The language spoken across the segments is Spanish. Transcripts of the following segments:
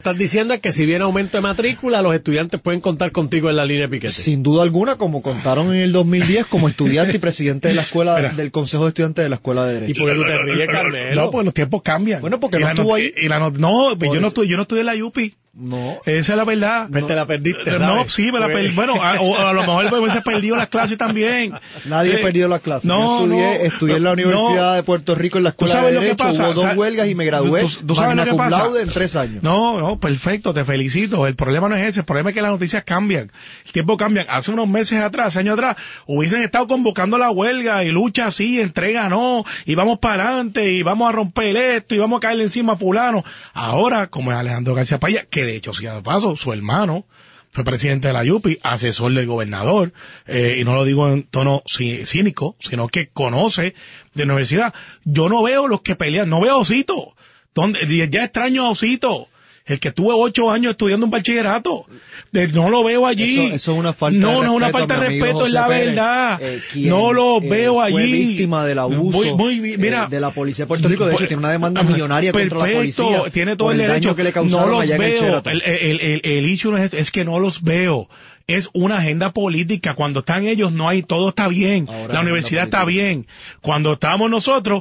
estás diciendo es que si viene aumento de matrícula, los estudiantes pueden contar contigo en la línea de piquete. Sin duda alguna, como contaron en el 2010 como estudiante y presidente de la escuela, del Consejo de Estudiantes de la Escuela de Derecho. ¿Y por qué no te ríes, Carmelo? No, pues los tiempos cambian. Bueno, porque no estuvo ahí. No, pues yo no estudié en la UPI. No. Esa es la verdad. Pues te la perdiste, ¿sabes? No, sí, me la perdí. Bueno, a lo mejor me hubiese perdido las clases también. Nadie perdió las clases. No, yo estudié en la Universidad de Puerto Rico en la Escuela de Derecho. Hubo 2 huelgas y me gradué. ¿Tú sabes lo que pasa? En 3 años. No, perfecto, te felicito. El problema no es ese, el problema es que las noticias cambian. El tiempo cambia. Hace unos meses atrás, años atrás, hubiesen estado convocando la huelga y lucha así, entrega no, y vamos para adelante, y vamos a romper esto, y vamos a caerle encima a fulano. Ahora, como es Alejandro García Padilla, que de hecho, si de paso, su hermano fue presidente de la UPI, asesor del gobernador, y no lo digo en tono cínico, sino que conoce de universidad. Yo no veo los que pelean, no veo a Osito. Ya extraño a Osito, el que tuvo 8 años estudiando un bachillerato. No lo veo allí. Eso es una falta de respeto. No, una falta de respeto, José es la Pérez, verdad. No lo veo allí. Fue víctima del abuso mira, de la policía de Puerto Rico. De hecho, tiene una demanda millonaria contra la policía. Tiene todo el derecho. Que le no los allá veo. El issue no es que no los veo. Es una agenda política. Cuando están ellos, no hay, todo está bien. Ahora la universidad está bien. Cuando estamos nosotros,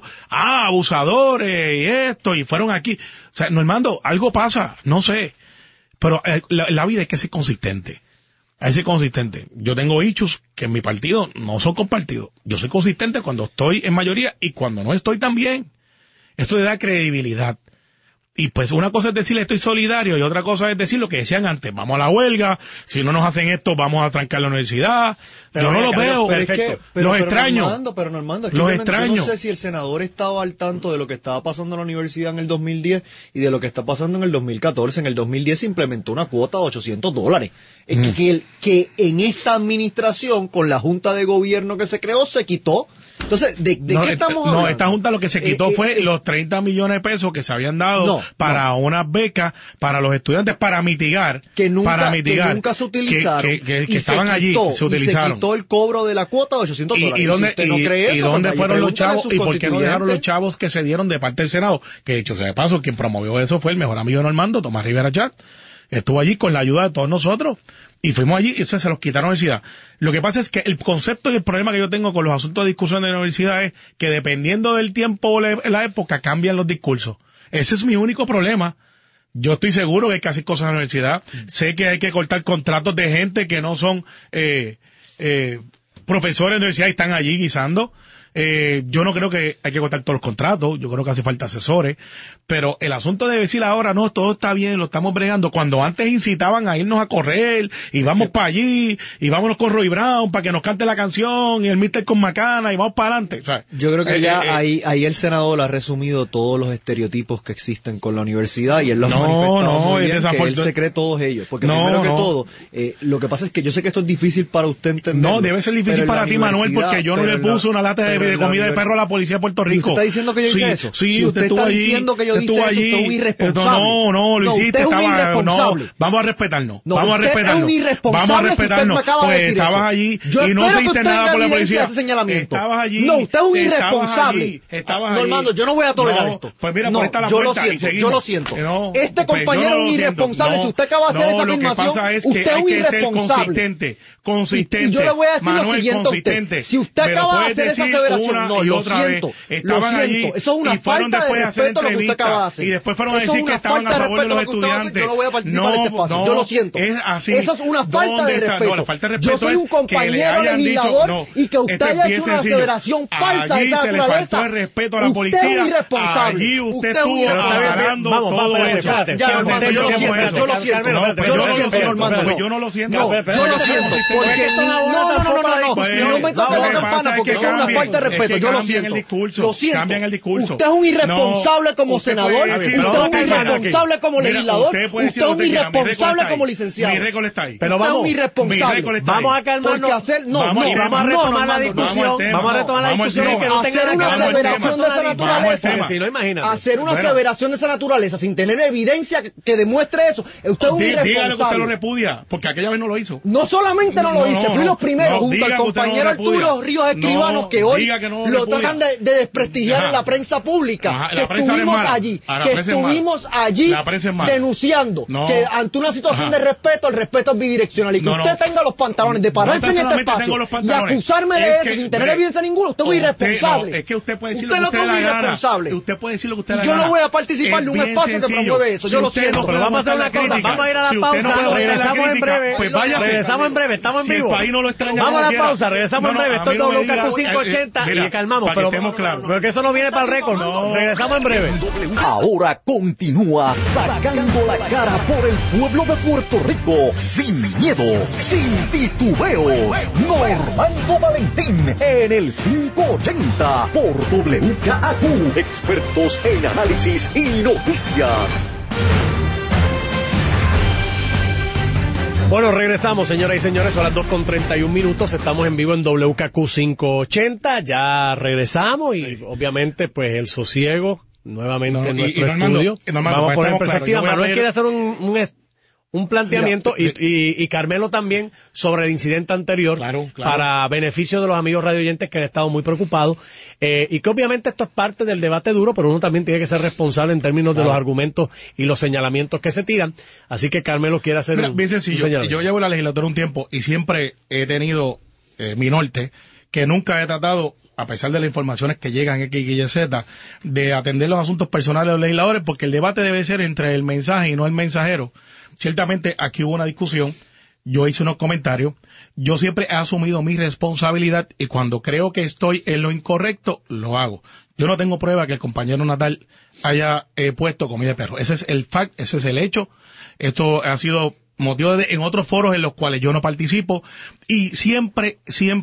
abusadores y esto, y fueron aquí. O sea, Normando, algo pasa, no sé. Pero la vida hay que ser consistente. Hay que ser consistente. Yo tengo issues que en mi partido no son compartidos. Yo soy consistente cuando estoy en mayoría y cuando no estoy también. Esto le da credibilidad. Y pues una cosa es decirle estoy solidario y otra cosa es decir lo que decían antes, vamos a la huelga, si no nos hacen esto vamos a trancar la universidad. Pero yo no los veo, los extraño. Pero Normando, los extraño. Yo no sé si el senador estaba al tanto de lo que estaba pasando en la universidad en el 2010 y de lo que está pasando en el 2014. En el 2010 se implementó una cuota de $800. Que en esta administración, con la junta de gobierno que se creó, se quitó. Entonces, ¿de qué estamos hablando? No, esta junta lo que se quitó fue los 30 millones de pesos que se habían dado para unas becas para los estudiantes para mitigar. Que nunca se utilizaron. Que estaban allí, se utilizaron. Se quitó el cobro de la cuota de $800. ¿Y dónde fueron los chavos? ¿Y por qué no dejaron los chavos que se dieron de parte del Senado? Que de hecho, se de paso, quien promovió eso fue el mejor amigo de Normando, Tomás Rivera Chat. Estuvo allí con la ayuda de todos nosotros. Y fuimos allí y se los quitaron a la universidad. Lo que pasa es que el concepto y el problema que yo tengo con los asuntos de discusión de la universidad es que dependiendo del tiempo o la época cambian los discursos. Ese es mi único problema. Yo estoy seguro que hay que hacer cosas en la universidad. Sé que hay que cortar contratos de gente que no son profesores de la universidad y están allí guisando. Yo no creo que hay que cortar todos los contratos, yo creo que hace falta asesores, pero el asunto de decir ahora, no, todo está bien, lo estamos bregando, cuando antes incitaban a irnos a correr, y vamos para allí, y vámonos con Roy Brown para que nos cante la canción, y el Mister con Macana, y vamos para adelante. O sea, yo creo que ahí el senador ha resumido todos los estereotipos que existen con la universidad, y él los ha manifestado muy bien, que él se cree todos ellos, porque primero que todo, lo que pasa es que yo sé que esto es difícil para usted entender. No, debe ser difícil para ti, Manuel, porque yo no le puse una lata de comida de perro a la policía de Puerto Rico. ¿Usted está diciendo que yo hice eso? Sí, si usted está diciendo que yo hice eso, usted es un irresponsable. No, lo hiciste, vamos a respetarnos. Vamos a respetarnos. Vamos a respetarnos. Pues estabas allí y no hiciste nada por la policía. Estabas allí. No, usted es un irresponsable. Normando, yo no voy a tolerar esto. Pues mira, por esta la puerta y seguimos. Yo lo siento. Este compañero es un irresponsable. Si usted acaba de hacer esa afirmación, usted es un irresponsable. Consistente. Y yo le voy a decir lo siguiente a usted. Si usted acaba de hacer esa aseveración, y otra vez estaban allí eso es una y fueron falta después de a hacer respeto lo que usted acaba de hacer. Y después fueron a decir que estaban a favor de los estudiantes. Yo no voy a participar en este espacio. Yo lo siento. Es así. Eso es una falta de respeto. No, la falta de respeto yo soy un compañero legislador y que usted haya hecho una aseveración falsa de esa naturaleza. Allí se le faltó el respeto a la policía. Usted es un irresponsable. Allí usted estuvo avalando todo eso. Yo lo siento. Yo no lo siento. Yo lo siento. Porque no. Si no me toca la campana porque eso es una falta de respeto. Yo lo siento. Lo siento. Cambian el discurso. Usted es un irresponsable como senador, usted es un irresponsable como legislador, usted es un irresponsable como licenciado. Mi récord está ahí. Pero vamos, usted es un irresponsable. Vamos a calmarnos. Vamos a retomar la discusión. Vamos a retomar la discusión que no tenga una aseveración de esa naturaleza. Si no, imagínate. Hacer una aseveración de esa naturaleza sin tener evidencia que demuestre eso. Usted es un irresponsable. Dígale que usted lo repudia, porque aquella vez no lo hizo. No solamente no lo hice, fui los primeros junto al compañero Arturo Ríos Escribano, que hoy diga que no lo tratan de desprestigiar en la prensa pública. La prensa estuvimos allí denunciando que ante una situación de respeto, el respeto es bidireccional. Y que usted tenga los pantalones de pararse en este espacio y acusarme de eso sin tener evidencia ninguna, usted es muy irresponsable. Es que usted puede decir lo que usted le gana. Usted puede decir lo que usted le gana. Yo no voy a participar de un espacio que promueve eso. Yo lo siento. Pero vamos a hacer una cosa. Vamos a ir a la pausa. Regresamos en breve. Regresamos en breve. Estamos en vivo. Vamos a la pausa. Regresamos en breve. Esto es WKQ 580 y calmamos. Pero que eso no viene para el récord. Regresamos en breve. Ahora continúa Sacando la Cara por el pueblo de Puerto Rico, sin miedo, sin titubeos. Normando Valentín en el 580 por WKQ, expertos en análisis y noticias. Bueno, regresamos, señoras y señores, son las 2:31. Estamos en vivo en WKQ 580. Ya regresamos y obviamente pues el sosiego nuevamente en nuestro estudio. Vamos a poner en perspectiva. Manuel quiere hacer un planteamiento y Carmelo también sobre el incidente anterior para beneficio de los amigos radioyentes que han estado muy preocupados y que obviamente esto es parte del debate duro, pero uno también tiene que ser responsable en términos de los argumentos y los señalamientos que se tiran. Así que Carmelo quiere hacer bien sencillo. Yo llevo en la legislatura un tiempo y siempre he tenido mi norte, que nunca he tratado, a pesar de las informaciones que llegan X, Y, Z, de atender los asuntos personales de los legisladores, porque el debate debe ser entre el mensaje y no el mensajero. Ciertamente aquí hubo una discusión, yo hice unos comentarios, yo siempre he asumido mi responsabilidad y cuando creo que estoy en lo incorrecto, lo hago. Yo no tengo prueba que el compañero Natal haya puesto comida de perro. Ese es el fact, ese es el hecho. Esto ha sido motivo en otros foros en los cuales yo no participo y siempre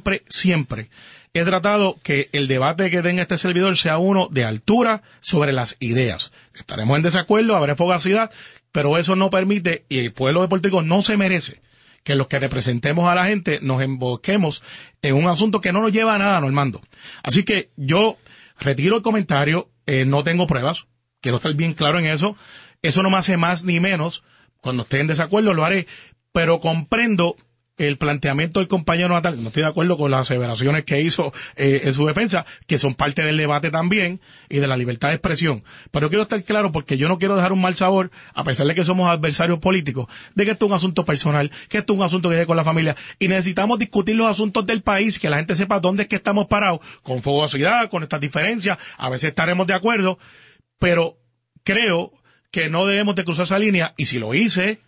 he tratado que el debate que tenga este servidor sea uno de altura sobre las ideas. Estaremos en desacuerdo, habrá fugacidad, pero eso no permite, y el pueblo de Puerto Rico no se merece, que los que representemos a la gente nos emboquemos en un asunto que no nos lleva a nada, Normando. Así que yo retiro el comentario, no tengo pruebas, quiero estar bien claro en eso no me hace más ni menos, cuando esté en desacuerdo lo haré, pero comprendo el planteamiento del compañero Natal, no estoy de acuerdo con las aseveraciones que hizo en su defensa, que son parte del debate también y de la libertad de expresión. Pero quiero estar claro porque yo no quiero dejar un mal sabor, a pesar de que somos adversarios políticos, de que esto es un asunto personal, que esto es un asunto que tiene con la familia y necesitamos discutir los asuntos del país, que la gente sepa dónde es que estamos parados, con fogosidad, con estas diferencias, a veces estaremos de acuerdo, pero creo que no debemos de cruzar esa línea y si lo hice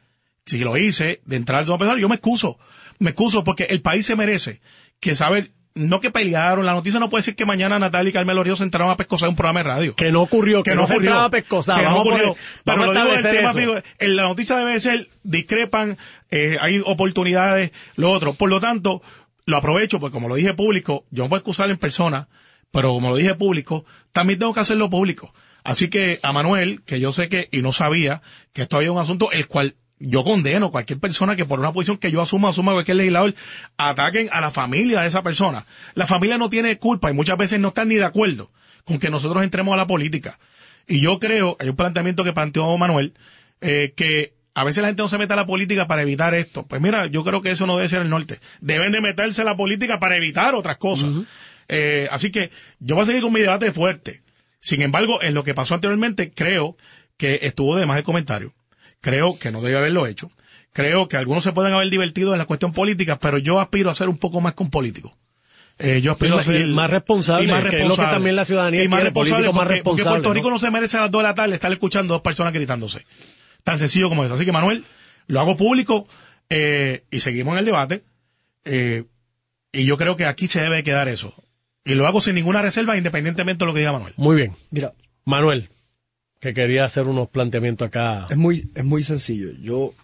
de entrar a pensar, yo me excuso porque el país se merece que saber, no que pelearon, la noticia no puede decir que mañana Natalia y Carmelo Ríos se entraron a pescosar un programa de radio. Que no ocurrió, que no se entraba a pescosar. Que no ocurrió. Pero lo digo del tema, en la noticia debe ser, discrepan, hay oportunidades, lo otro. Por lo tanto, lo aprovecho, porque como lo dije público, yo no puedo excusar en persona, pero como lo dije público, también tengo que hacerlo público. Así que a Manuel, que yo sé que, y no sabía, que esto había un asunto el cual yo condeno cualquier persona que por una posición que yo asuma cualquier legislador, ataquen a la familia de esa persona. La familia no tiene culpa y muchas veces no están ni de acuerdo con que nosotros entremos a la política. Y yo creo, hay un planteamiento que planteó Manuel, que a veces la gente no se mete a la política para evitar esto. Pues mira, yo creo que eso no debe ser el norte. Deben de meterse a la política para evitar otras cosas. Así que yo voy a seguir con mi debate fuerte. Sin embargo, en lo que pasó anteriormente, creo que estuvo de más el comentario. Creo que no debe haberlo hecho. Creo que algunos se pueden haber divertido en la cuestión política, pero yo aspiro a ser un poco más que un político. Yo aspiro a ser más responsable, que es lo que también la ciudadanía quiere, político más responsable. Porque Puerto Rico no se merece a las 2 de la tarde estar escuchando 2 personas gritándose. Tan sencillo como eso. Así que, Manuel, lo hago público y seguimos en el debate. Y yo creo que aquí se debe quedar eso. Y lo hago sin ninguna reserva, independientemente de lo que diga Manuel. Muy bien. Mira, Manuel, que quería hacer unos planteamientos acá. Es muy sencillo. Yo,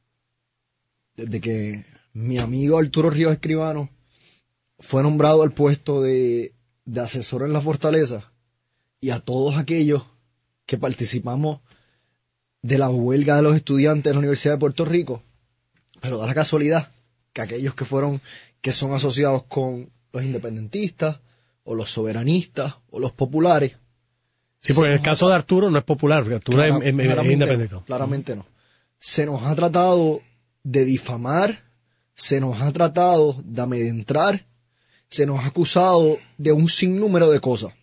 desde que mi amigo Arturo Ríos Escribano fue nombrado al puesto de asesor en la Fortaleza, y a todos aquellos que participamos de la huelga de los estudiantes de la Universidad de Puerto Rico, pero da la casualidad que aquellos que son asociados con los independentistas, o los soberanistas, o los populares. Sí, porque en el caso de Arturo no es popular, porque Arturo es independiente. Claramente no. Se nos ha tratado de difamar, se nos ha tratado de amedrentar, se nos ha acusado de un sinnúmero de cosas.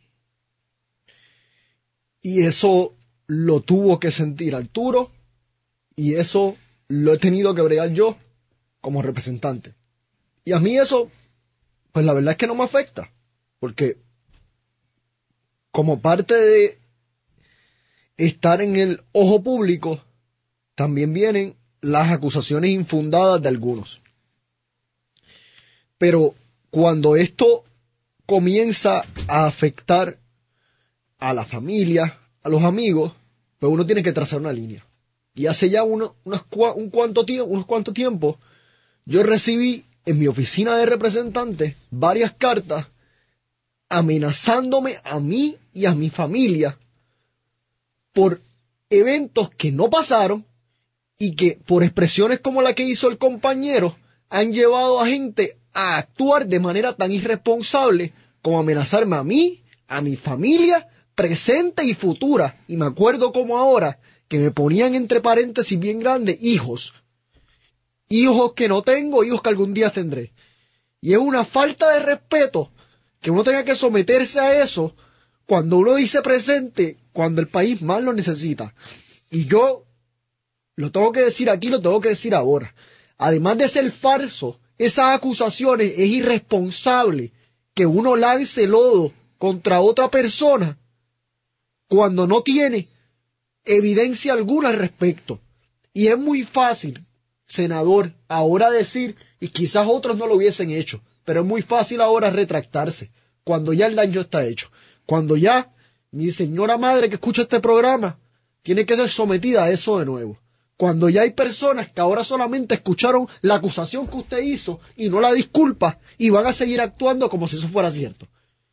Y eso lo tuvo que sentir Arturo, y eso lo he tenido que bregar yo como representante. Y a mí eso, pues la verdad es que no me afecta, porque como parte de estar en el ojo público, también vienen las acusaciones infundadas de algunos. Pero cuando esto comienza a afectar a la familia, a los amigos, pues uno tiene que trazar una línea. Y hace ya unos cuanto tiempo, yo recibí en mi oficina de representantes varias cartas amenazándome a mí y a mi familia por eventos que no pasaron y que por expresiones como la que hizo el compañero han llevado a gente a actuar de manera tan irresponsable como amenazarme a mí, a mi familia, presente y futura. Y me acuerdo como ahora que me ponían entre paréntesis bien grandes hijos que no tengo, hijos que algún día tendré. Y es una falta de respeto que uno tenga que someterse a eso cuando uno dice presente, cuando el país más lo necesita. Y yo lo tengo que decir aquí, lo tengo que decir ahora. Además de ser falso, esas acusaciones, es irresponsable que uno lance lodo contra otra persona cuando no tiene evidencia alguna al respecto. Y es muy fácil, senador, ahora decir, y quizás otros no lo hubiesen hecho, pero es muy fácil ahora retractarse, cuando ya el daño está hecho. Cuando ya mi señora madre que escucha este programa tiene que ser sometida a eso de nuevo. Cuando ya hay personas que ahora solamente escucharon la acusación que usted hizo y no la disculpa y van a seguir actuando como si eso fuera cierto.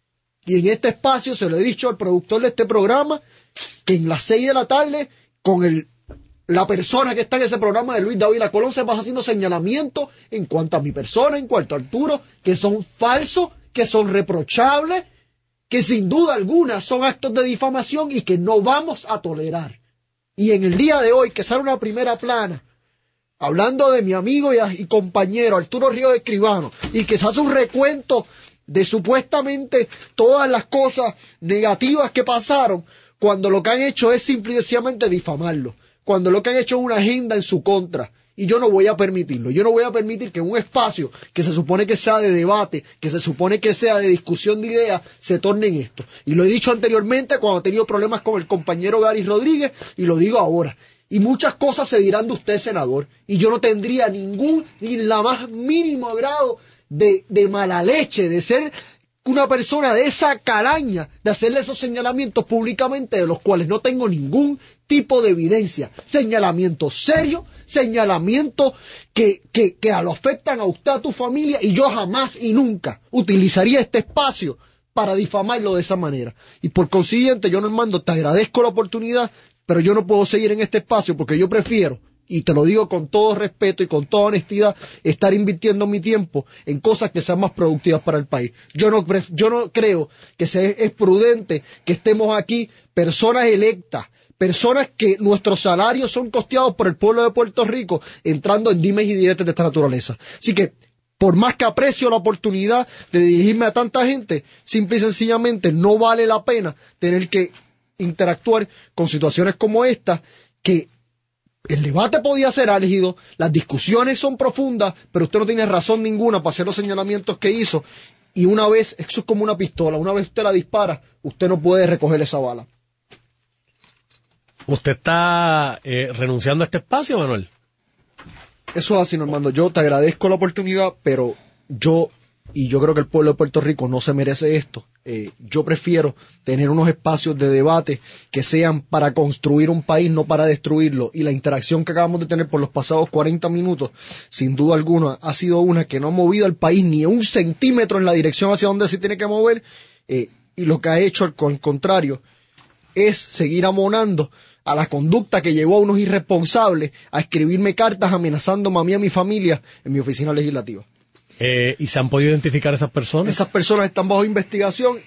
Y en este espacio se lo he dicho al productor de este programa que en las 6 de la tarde con la persona que está en ese programa de Luis Dávila Colón se pasa haciendo señalamientos en cuanto a mi persona, en cuanto a Arturo, que son falsos, que son reprochables, que sin duda alguna son actos de difamación y que no vamos a tolerar. Y en el día de hoy, que sale una primera plana, hablando de mi amigo y compañero Arturo Ríos Escribano, y que se hace un recuento de supuestamente todas las cosas negativas que pasaron, cuando lo que han hecho es simple y sencillamente difamarlo, cuando lo que han hecho es una agenda en su contra. Y yo no voy a permitirlo. Yo no voy a permitir que un espacio que se supone que sea de debate, que se supone que sea de discusión de ideas, se torne en esto. Y lo he dicho anteriormente cuando he tenido problemas con el compañero Gary Rodríguez, y lo digo ahora. Y muchas cosas se dirán de usted, senador. Y yo no tendría ni la más mínimo grado de mala leche, de ser una persona de esa calaña, de hacerle esos señalamientos públicamente de los cuales no tengo ningún tipo de evidencia. Señalamientos serios, señalamientos que lo afectan a usted, a tu familia, y yo jamás y nunca utilizaría este espacio para difamarlo de esa manera. Y por consiguiente, yo, Normando, te agradezco la oportunidad, pero yo no puedo seguir en este espacio porque yo prefiero, y te lo digo con todo respeto y con toda honestidad, estar invirtiendo mi tiempo en cosas que sean más productivas para el país. Yo no creo que es prudente que estemos aquí personas electas, personas que nuestros salarios son costeados por el pueblo de Puerto Rico, entrando en dimes y diretes de esta naturaleza. Así que, por más que aprecio la oportunidad de dirigirme a tanta gente, simple y sencillamente no vale la pena tener que interactuar con situaciones como esta, que el debate podía ser álgido, las discusiones son profundas, pero usted no tiene razón ninguna para hacer los señalamientos que hizo, y una vez, eso es como una pistola, una vez usted la dispara, usted no puede recoger esa bala. ¿Usted está renunciando a este espacio, Manuel? Eso es así, Normando. Yo te agradezco la oportunidad, pero yo creo que el pueblo de Puerto Rico no se merece esto. Yo prefiero tener unos espacios de debate que sean para construir un país, no para destruirlo. Y la interacción que acabamos de tener por los pasados 40 minutos, sin duda alguna, ha sido una que no ha movido al país ni un centímetro en la dirección hacia donde se tiene que mover. Y lo que ha hecho, al contrario, es seguir amonando a la conducta que llevó a unos irresponsables a escribirme cartas amenazándome a mí y a mi familia en mi oficina legislativa. ¿Y se han podido identificar esas personas? Esas personas están bajo investigación,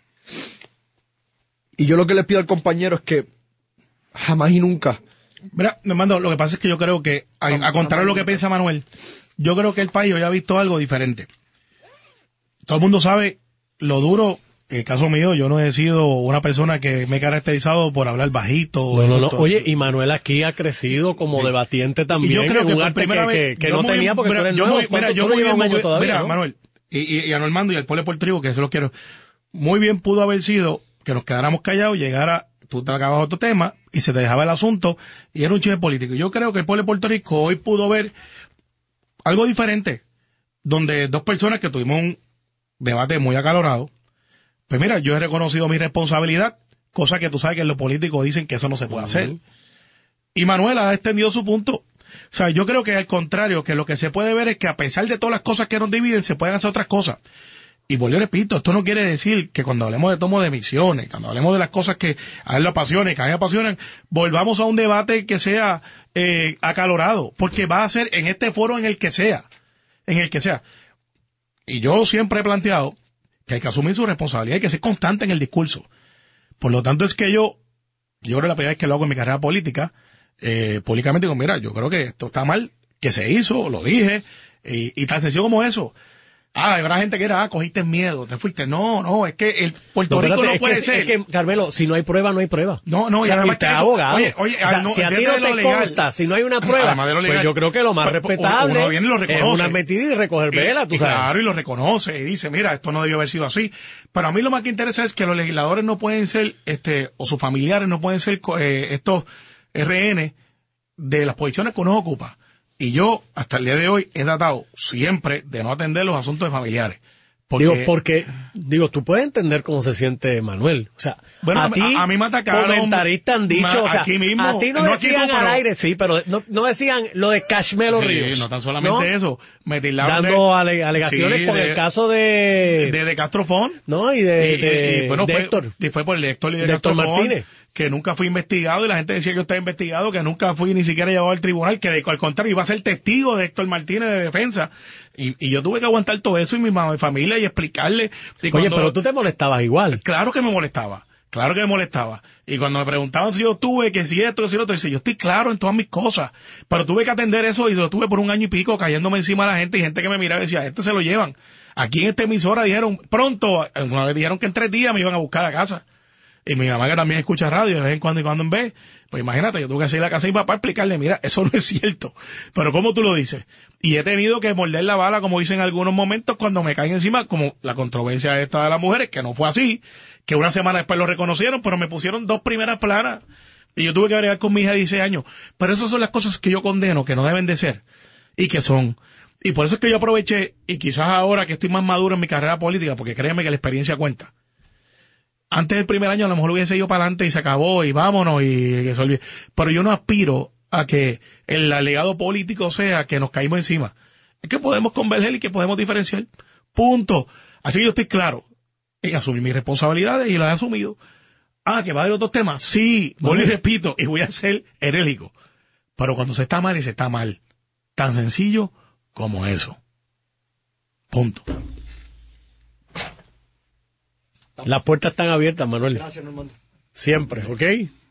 y yo lo que le pido al compañero es que jamás y nunca... Mira, Normando, lo que pasa es que yo creo que, a contrario de lo que piensa Manuel, yo creo que el país hoy ha visto algo diferente. todo el mundo sabe lo duro. En el caso mío, yo no he sido una persona que me he caracterizado por hablar bajito. No. Oye, y Manuel aquí ha crecido como debatiente también. Y yo creo que por primera vez que no tenía porque tú eres nuevo. Mira, Manuel, y a Normando y al Pueblo de Puerto Rico, que eso lo quiero. Muy bien pudo haber sido que nos quedáramos callados, llegara, tú te acabas otro tema y se te dejaba el asunto y era un chisme político. Yo creo que el Pueblo de Puerto Rico hoy pudo ver algo diferente, donde dos personas que tuvimos un debate muy acalorado. Pues mira, yo he reconocido mi responsabilidad, cosa que tú sabes que en lo político dicen que eso no se puede hacer. Y Manuel ha extendido su punto. O sea, yo creo que al contrario, que lo que se puede ver es que a pesar de todas las cosas que nos dividen, se pueden hacer otras cosas. Y vuelvo y repito, esto no quiere decir que cuando hablemos de tomo de emisiones, cuando hablemos de las cosas que a él le apasionan, que a mí me apasionan, volvamos a un debate que sea acalorado, porque va a ser en este foro en el que sea. Y yo siempre he planteado que hay que asumir su responsabilidad y que ser constante en el discurso. Por lo tanto, es que yo creo que la primera vez que lo hago en mi carrera política, públicamente digo, mira, yo creo que esto está mal, que se hizo, lo dije, y tan sencillo como eso. Habrá gente que era, cogiste miedo, te fuiste. No, es que el Puerto Rico no puede ser. Es que, Carmelo, si no hay prueba, no hay prueba. No, o sea, y usted es abogado. Oye, o sea, si a ti no te consta, si no hay una prueba, pues yo creo que lo más respetable uno viene y lo reconoce. Es una metida y recoger vela, tú sabes. Claro, y lo reconoce y dice, mira, esto no debió haber sido así. Pero a mí lo más que interesa es que los legisladores no pueden ser, o sus familiares no pueden ser estos RN de las posiciones que uno ocupa. Y yo, hasta el día de hoy, he tratado siempre de no atender los asuntos de familiares. Porque tú puedes entender cómo se siente Manuel. O sea, bueno, a mí me atacaron. Comentaristas han dicho, o sea, aquí mismo, a ti no decían al aire, sí, pero no decían lo de Cashmelo Ríos. Sí, no tan solamente eso. Me tildaron dando alegaciones con el caso de Castrofón. No, y de Héctor. Y fue por el Héctor y de Héctor Martínez. Que nunca fui investigado y la gente decía que yo estaba investigado, que nunca fui ni siquiera llevado al tribunal, que al contrario iba a ser testigo de Héctor Martínez de defensa. Y yo tuve que aguantar todo eso y mi familia y explicarle. Oye, pero tú te molestabas igual. Claro que me molestaba. Y cuando me preguntaban si yo tuve, que si esto, que si lo otro, dice, yo estoy claro en todas mis cosas. Pero tuve que atender eso y lo tuve por 1 año y pico cayéndome encima de la gente y gente que me miraba y decía, se lo llevan. Aquí en esta emisora dijeron, pronto, una vez dijeron que en 3 días me iban a buscar a casa. Y mi mamá que también escucha radio de vez en cuando en vez, pues imagínate, yo tuve que salir a la casa de mi papá a explicarle, mira, eso no es cierto. Pero ¿cómo tú lo dices? Y he tenido que morder la bala, como dicen en algunos momentos, cuando me caen encima, como la controversia esta de las mujeres, que no fue así, que una semana después lo reconocieron, pero me pusieron 2 primeras planas. Y yo tuve que bregar con mi hija de 16 años. Pero esas son las cosas que yo condeno, que no deben de ser, y que son. Y por eso es que yo aproveché, y quizás ahora que estoy más maduro en mi carrera política, porque créeme que la experiencia cuenta. Antes del primer año a lo mejor hubiese ido para adelante y se acabó y vámonos y que se olvide. Pero yo no aspiro a que el legado político sea que nos caímos encima. Es que podemos converger y que podemos diferenciar. Punto. Así que yo estoy claro en asumir mis responsabilidades y las he asumido. Que va a haber otros temas. Sí, vuelvo y repito, y voy a ser enérgico. Pero cuando se está mal y se está mal. Tan sencillo como eso. Punto. Las puertas están abiertas, Manuel. Gracias, Normando. Siempre, ¿ok?